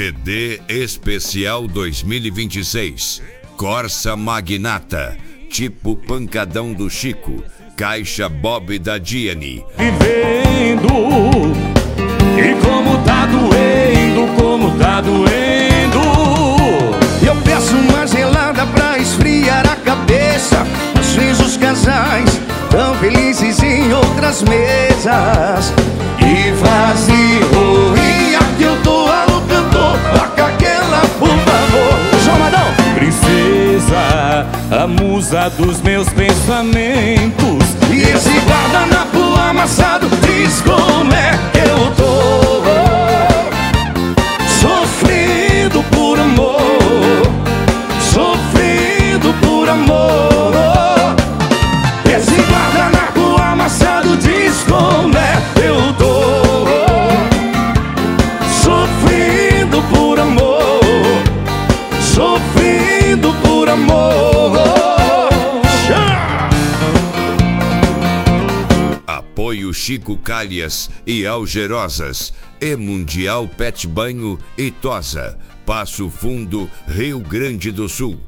CD Especial 2026. Corsa Magnata, tipo pancadão do Chico, caixa Bob da Diane. Vivendo, e como tá doendo. Eu peço uma gelada pra esfriar a cabeça. Às vezes os casais tão felizes em outras mesas. E vazio, e aqui eu tô alô cantor. Toca aquela, por favor. João Madão. Princesa, a musa dos meus pensamentos. E esse guardanapo amassado diz como é que eu tô. Sofrendo por amor, sofrendo por amor. Esse guardanapo amassado diz como é que eu tô. Sofrendo por amor, sofrendo por amor. Apoio Chico Calhas e Algerosas, e Mundial Pet Banho e Tosa, Passo Fundo, Rio Grande do Sul.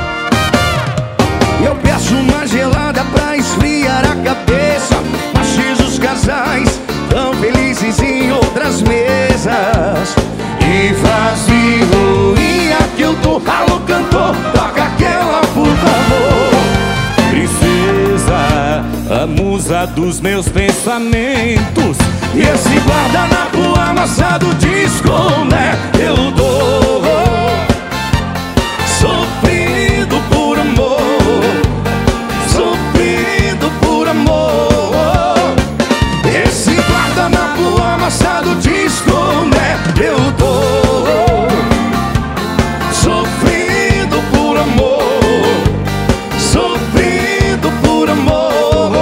Eu peço uma gelada pra esfriar a cabeça. Mas os casais tão felizes em outras mesas. E vazio, e aqui eu tô, alô cantor, toca aquela, por favor. Princesa, a musa dos meus pensamentos. E esse guardanapo amassado diz como é que eu dou. Sofrendo por amor, sofrendo por amor. Esse guardanapo amassado diz como é que eu dou. Sofrendo por amor, sofrendo por amor.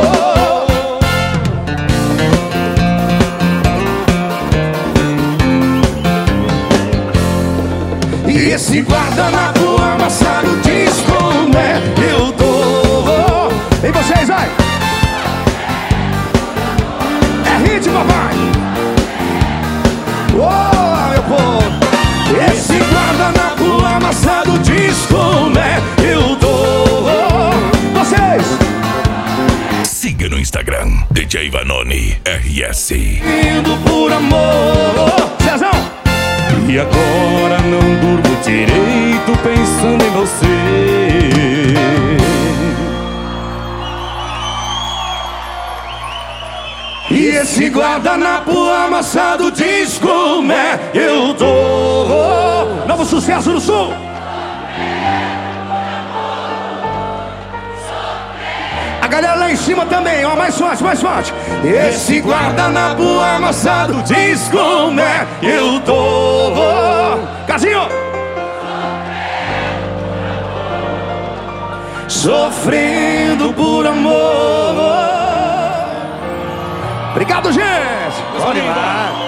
E esse guardanapo amassado diz como é que eu tô. E vocês, vai! É hit, papai! Oh, meu povo! Esse guardanapo amassado diz como é que eu tô. Vocês! Siga no Instagram, DJ Vanoni RS. Indo por amor. Cezão! E agora não durmo direito pensando em você. E esse guardanapo amassado diz como é que eu tô. Novo sucesso do Sul. A galera lá em cima também, ó, mais forte, mais forte. Esse guardanapo amassado diz como é que eu tô. Casinho! Sofrendo por amor. Obrigado, gente. Bom demais.